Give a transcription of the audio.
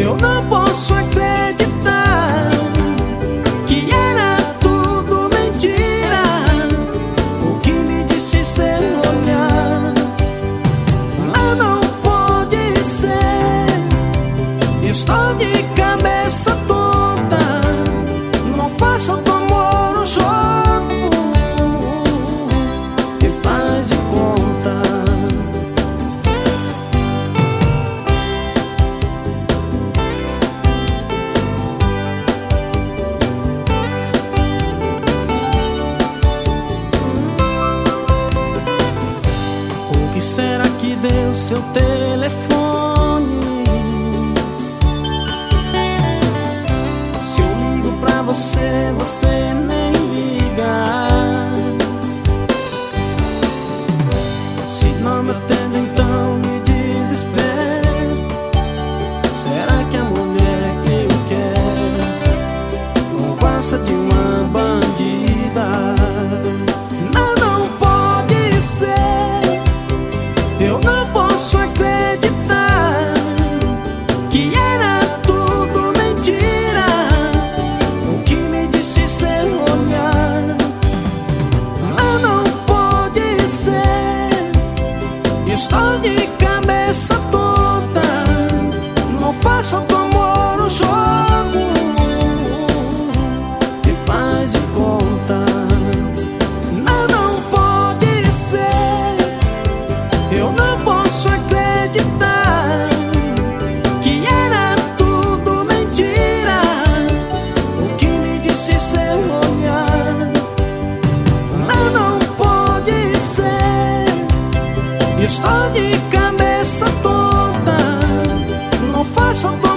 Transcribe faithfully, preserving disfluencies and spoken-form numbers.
Eu não posso acreditar que era tudo mentira. O que me disse sem olhar, lá não pode ser. Estou de cabeça toda, não faça do amor um jogo e faz de conta. O que será que deu seu telefone? Se eu ligo pra você, você nem liga. Se não me atende, então me desespero. Será que a mulher que eu quero não passa de uma bandida? Não, não pode ser. Eu não posso acreditar que era tudo mentira. O que me disse sem olhar, não, não pode ser. Estou de cabeça toda, não faça do amor um jogo e faz de conta. Não, não pode ser. Eu não posso acreditar que era tudo mentira. O que me disse sem olhar, não, não pode ser. Estou de cabeça toda, não faça